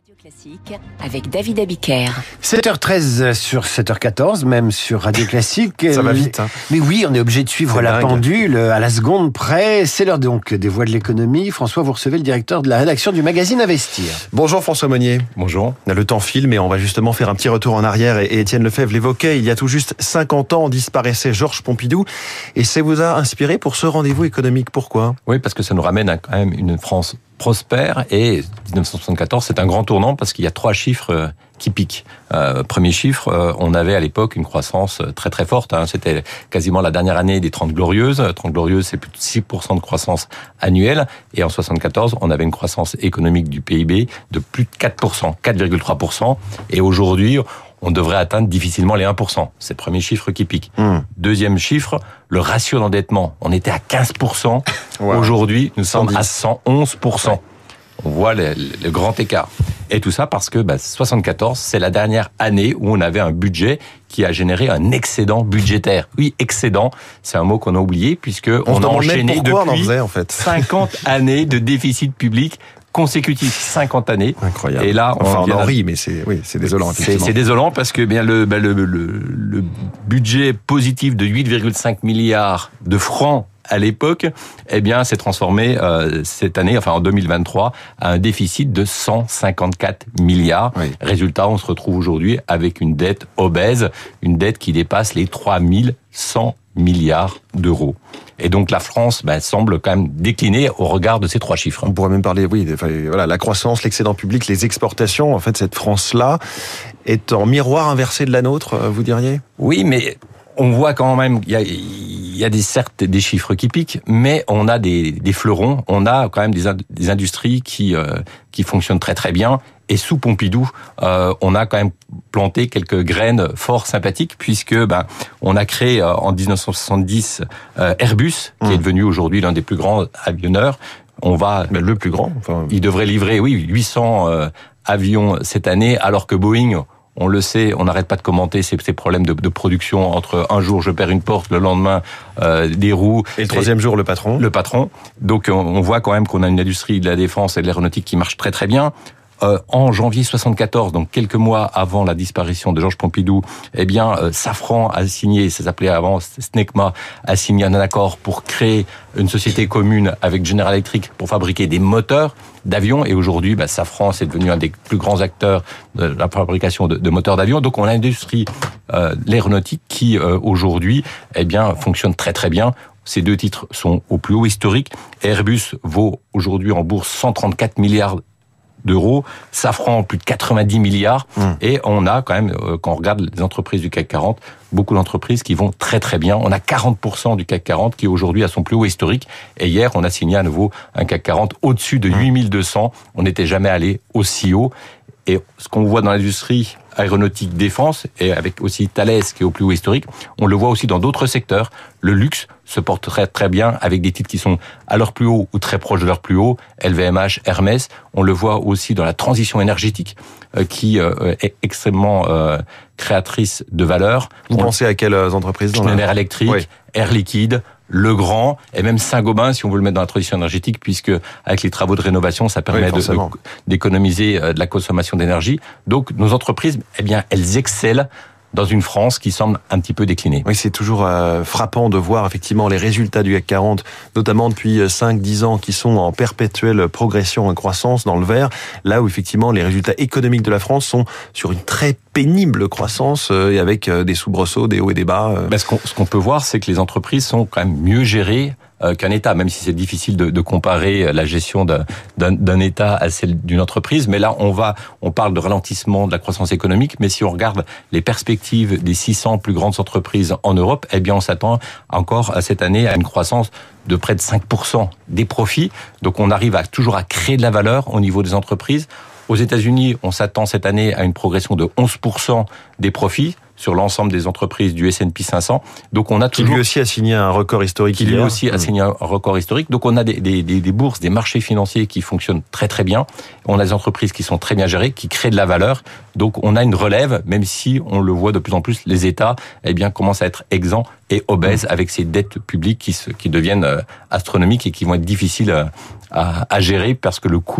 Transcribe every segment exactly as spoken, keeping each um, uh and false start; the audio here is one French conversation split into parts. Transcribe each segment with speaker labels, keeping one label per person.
Speaker 1: Classique avec David Abiker.
Speaker 2: sept heures treize sur sept heures quatorze, même sur Radio Classique.
Speaker 3: Ça va vite, hein.
Speaker 2: Mais oui, on est obligé de suivre
Speaker 3: C'est
Speaker 2: la
Speaker 3: dingue.
Speaker 2: pendule à la seconde près. C'est l'heure donc des Voix de l'économie. François, vous recevez le directeur de la rédaction du magazine Investir.
Speaker 3: Bonjour François Monnier.
Speaker 4: Bonjour.
Speaker 3: Le temps file, mais on va justement faire un petit retour en arrière. Et Étienne Lefebvre l'évoquait, il y a tout juste cinquante ans, disparaissait Georges Pompidou. Et ça vous a inspiré pour ce rendez-vous économique. Pourquoi ?
Speaker 4: Oui, parce que ça nous ramène à quand même une France prospère. Et dix-neuf cent soixante-quatorze, c'est un grand tournant parce qu'il y a trois chiffres qui piquent. Euh, premier chiffre, euh, on avait à l'époque une croissance très très forte. Hein. C'était quasiment la dernière année des Trente Glorieuses. Trente Glorieuses, c'est plus de six pour cent de croissance annuelle. Et en soixante-quatorze, on avait une croissance économique du P I B de plus de quatre pour cent, quatre virgule trois pour cent. Et aujourd'hui, on devrait atteindre difficilement les un pour cent. C'est le premier chiffre qui pique. Mmh. Deuxième chiffre, le ratio d'endettement. On était à quinze pour cent. Wow. Aujourd'hui, nous sommes à cent onze pour cent. Ouais. On voit le, le grand écart. Et tout ça parce que bah, soixante-quatorze, c'est la dernière année où on avait un budget qui a généré un excédent budgétaire. Oui, excédent, c'est un mot qu'on a oublié puisque on, on a enchaîné depuis
Speaker 3: on en faisait, en fait.
Speaker 4: cinquante années de déficit public consécutif, cinquante années.
Speaker 3: Incroyable.
Speaker 4: Et là, on,
Speaker 3: enfin, on en
Speaker 4: à...
Speaker 3: rit, mais c'est oui, c'est désolant.
Speaker 4: C'est, c'est désolant parce que bien le, le, le, le budget positif de huit virgule cinq milliards de francs à l'époque, eh bien, s'est transformé euh, cette année, enfin en deux mille vingt-trois, à un déficit de cent cinquante-quatre milliards. Oui. Résultat, on se retrouve aujourd'hui avec une dette obèse, une dette qui dépasse les trois mille cent milliards d'euros. Et donc la France ben, semble quand même décliner au regard de ces trois chiffres.
Speaker 3: On pourrait même parler, oui, enfin, voilà, la croissance, l'excédent public, les exportations. En fait, cette France-là est en miroir inversé de la nôtre, vous diriez ?
Speaker 4: Oui, mais on voit quand même, il y a, il y a des, certes des chiffres qui piquent, mais on a des, des fleurons, on a quand même des, des industries qui, euh, qui fonctionnent très très bien. Et sous Pompidou, euh, on a quand même planté quelques graines fort sympathiques puisque ben on a créé euh, en dix-neuf cent soixante-dix euh, Airbus, qui mmh. est devenu aujourd'hui l'un des plus grands avionneurs. On va,
Speaker 3: mais le plus grand. Enfin...
Speaker 4: Il devrait livrer, oui, huit cents euh, avions cette année, alors que Boeing, on le sait, on n'arrête pas de commenter ces, ces problèmes de, de production entre un jour je perds une porte, le lendemain euh, des roues.
Speaker 3: Et le troisième et, jour le patron.
Speaker 4: Le patron. Donc on, on voit quand même qu'on a une industrie de la défense et de l'aéronautique qui marche très très bien. Euh, en janvier soixante-quatorze, donc quelques mois avant la disparition de Georges Pompidou, eh bien euh, Safran a signé, ça s'appelait avant Snecma, a signé un accord pour créer une société commune avec General Electric pour fabriquer des moteurs d'avions. Et aujourd'hui, bah, Safran c'est devenu un des plus grands acteurs de la fabrication de, de moteurs d'avions. Donc on a une industrie, euh, l'aéronautique qui euh, aujourd'hui, eh bien fonctionne très très bien. Ces deux titres sont au plus haut historique. Airbus vaut aujourd'hui en bourse cent trente-quatre milliards d'euros, Safran plus de quatre-vingt-dix milliards, mmh. et on a quand même, quand on regarde les entreprises du C A C quarante, beaucoup d'entreprises qui vont très très bien. On a quarante pour cent du C A C quarante qui aujourd'hui a son plus haut historique, et hier on a signé à nouveau un C A C quarante au-dessus de huit mille deux cents, on n'était jamais allé aussi haut, et ce qu'on voit dans l'industrie aéronautique défense, et avec aussi Thales qui est au plus haut historique, on le voit aussi dans d'autres secteurs. Le luxe se porte très, très bien avec des titres qui sont à leur plus haut ou très proches de leur plus haut, L V M H, Hermès. On le voit aussi dans la transition énergétique euh, qui euh, est extrêmement euh, créatrice de valeur.
Speaker 3: Vous on, pensez à quelles entreprises ?
Speaker 4: Schneider Electric, oui. Air Liquide, Legrand et même Saint-Gobain si on veut le mettre dans la transition énergétique puisque avec les travaux de rénovation ça permet oui, de, de, d'économiser de la consommation d'énergie. Donc nos entreprises, eh bien elles excellent dans une France qui semble un petit peu déclinée.
Speaker 3: Oui, c'est toujours euh, frappant de voir effectivement les résultats du C A C quarante, notamment depuis cinq dix ans, qui sont en perpétuelle progression, en croissance dans le vert, là où effectivement les résultats économiques de la France sont sur une très pénible croissance euh, et avec euh, des soubresauts, des hauts et des bas. Euh.
Speaker 4: Ben, ce, qu'on, ce qu'on peut voir, c'est que les entreprises sont quand même mieux gérées qu'un État, même si c'est difficile de, de comparer la gestion d'un, d'un, d'un État à celle d'une entreprise. Mais là, on va, on parle de ralentissement de la croissance économique. Mais si on regarde les perspectives des six cents plus grandes entreprises en Europe, eh bien, on s'attend encore à cette année à une croissance de près de cinq pour cent des profits. Donc, on arrive à toujours à créer de la valeur au niveau des entreprises. Aux États-Unis, on s'attend cette année à une progression de onze pour cent des profits sur l'ensemble des entreprises du S and P cinq cents. Donc on a toujours...
Speaker 3: Qui lui aussi a signé un record historique.
Speaker 4: Qui lui aussi a signé un record historique. Donc on a des, des, des bourses, des marchés financiers qui fonctionnent très très bien. On a des entreprises qui sont très bien gérées, qui créent de la valeur. Donc on a une relève, même si on le voit de plus en plus, les États eh bien commencent à être exempts et obèses avec ces dettes publiques qui, se, qui deviennent astronomiques et qui vont être difficiles à, à gérer parce que le coût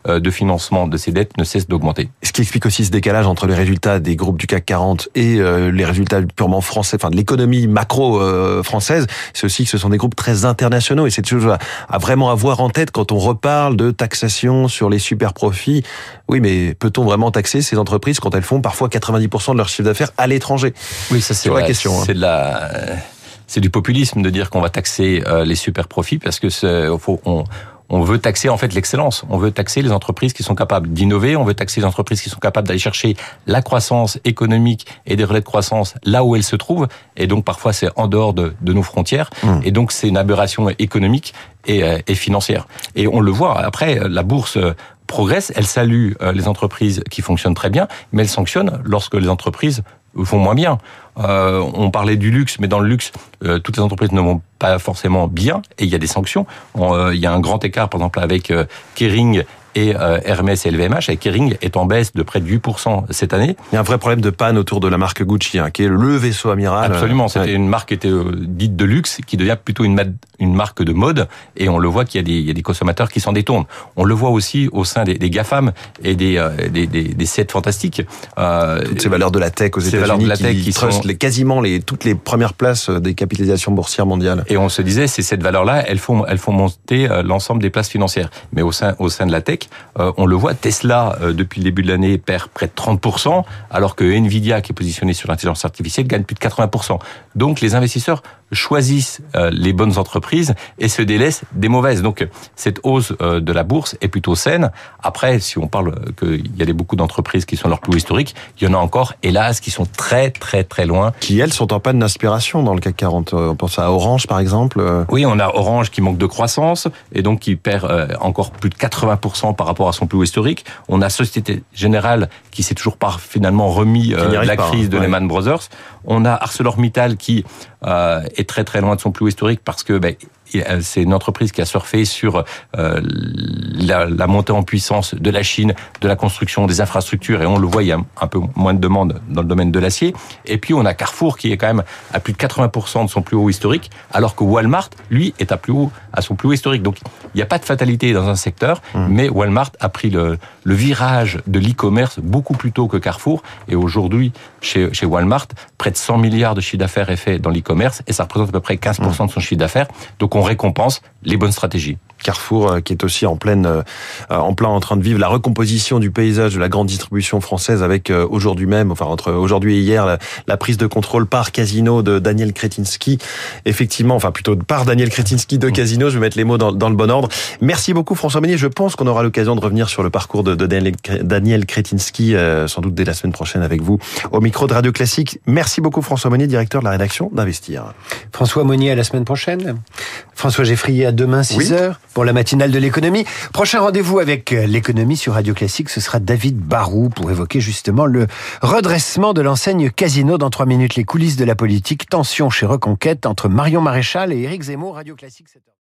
Speaker 4: de financement de ces dettes ne cesse d'augmenter.
Speaker 3: Ce qui explique aussi ce décalage entre les résultats des groupes du C A C quarante et les résultats purement français, enfin de l'économie macro française, c'est aussi que ce sont des groupes très internationaux et c'est quelque chose à vraiment avoir en tête quand on reparle de taxation sur les super profits. Oui, mais peut-on vraiment taxer ces entreprises quand elles font parfois quatre-vingt-dix pour cent de leur chiffre d'affaires à l'étranger?
Speaker 4: Oui, ça c'est
Speaker 3: la,
Speaker 4: la
Speaker 3: question.
Speaker 4: C'est
Speaker 3: hein.
Speaker 4: de la, c'est du populisme de dire qu'on va taxer les super profits parce que c'est, faut, on, on veut taxer en fait l'excellence. On veut taxer les entreprises qui sont capables d'innover. On veut taxer les entreprises qui sont capables d'aller chercher la croissance économique et des relais de croissance là où elles se trouvent. Et donc parfois c'est en dehors de, de nos frontières. Mmh. Et donc c'est une aberration économique et, et financière. Et on le voit. Après, la bourse progresse. Elle salue les entreprises qui fonctionnent très bien, mais elle sanctionne lorsque les entreprises font moins bien. Euh, on parlait du luxe, mais dans le luxe, euh, toutes les entreprises ne vont pas forcément bien, et il y a des sanctions. On, euh, il y a un grand écart, par exemple, avec euh, Kering et euh, Hermès et L V M H, et Kering est en baisse de près de huit pour cent cette année.
Speaker 3: Il y a un vrai problème de panne autour de la marque Gucci, hein, qui est le vaisseau amiral.
Speaker 4: Absolument, c'était
Speaker 3: ouais.
Speaker 4: une marque qui était euh, dite de luxe, qui devient plutôt une, ma- une marque de mode, et on le voit qu'il y a des, il y a des consommateurs qui s'en détournent. On le voit aussi au sein des, des GAFAM et des, euh, des, des, des sept fantastiques.
Speaker 3: Euh, Toutes ces valeurs de la tech aux États-Unis
Speaker 4: la tech
Speaker 3: qui,
Speaker 4: qui
Speaker 3: trustent
Speaker 4: sont...
Speaker 3: les, quasiment les, toutes les premières places des capitalisations boursières mondiales.
Speaker 4: Et on se disait, c'est cette valeur-là, elles font, elles font monter l'ensemble des places financières. Mais au sein, au sein de la tech, euh, on le voit, Tesla, euh, depuis le début de l'année, perd près de trente pour cent, alors que Nvidia, qui est positionné sur l'intelligence artificielle, gagne plus de quatre-vingts pour cent. Donc les investisseurs choisissent euh, les bonnes entreprises et se délaissent des mauvaises. Donc cette hausse euh, de la bourse est plutôt saine. Après, si on parle qu'il y a des, beaucoup d'entreprises qui sont à leur plus haut historique, il y en a encore, hélas, qui sont très très très loin.
Speaker 3: Qui, elles, sont en panne d'inspiration dans le C A C quarante. On pense à Orange, par exemple.
Speaker 4: Oui, on a Orange qui manque de croissance et donc qui perd euh, encore plus de quatre-vingts pour cent par rapport à son plus haut historique. On a Société Générale qui s'est toujours pas finalement remis euh, de la pas, crise hein. de ouais. Lehman Brothers. On a ArcelorMittal qui euh, est très très loin de son plus haut historique parce que ben, c'est une entreprise qui a surfé sur euh, la, la montée en puissance de la Chine, de la construction des infrastructures, et on le voit, il y a un peu moins de demande dans le domaine de l'acier. Et puis on a Carrefour qui est quand même à plus de quatre-vingts pour cent de son plus haut historique, alors que Walmart, lui, est à plus haut, à son plus haut historique. Donc il n'y a pas de fatalité dans un secteur, mmh. mais Walmart a pris le, le virage de l'e-commerce beaucoup plus tôt que Carrefour, et aujourd'hui, chez, chez Walmart, près de cent milliards de chiffre d'affaires est fait dans l'e-commerce, et ça représente à peu près quinze pour cent de son chiffre d'affaires. Donc on récompense les bonnes stratégies.
Speaker 3: Carrefour, qui est aussi en pleine, euh, en plein en train de vivre la recomposition du paysage de la grande distribution française avec euh, aujourd'hui même, enfin entre aujourd'hui et hier, la, la prise de contrôle par Casino de Daniel Kretinsky. Effectivement, enfin plutôt par Daniel Kretinsky de Casino. Je vais mettre les mots dans, dans le bon ordre. Merci beaucoup François Monnier. Je pense qu'on aura l'occasion de revenir sur le parcours de, de Daniel, Daniel Kretinsky, euh, sans doute dès la semaine prochaine avec vous au micro de Radio Classique. Merci beaucoup François Monnier, directeur de la rédaction d'Investir.
Speaker 2: François Monnier à la semaine prochaine. François Geffrier à demain six heures. Oui. Pour la matinale de l'économie. Prochain rendez-vous avec l'économie sur Radio Classique, ce sera David Barou pour évoquer justement le redressement de l'enseigne Casino. Dans trois minutes, les coulisses de la politique. Tension chez Reconquête entre Marion Maréchal et Éric Zemmour. Radio Classique sept heures.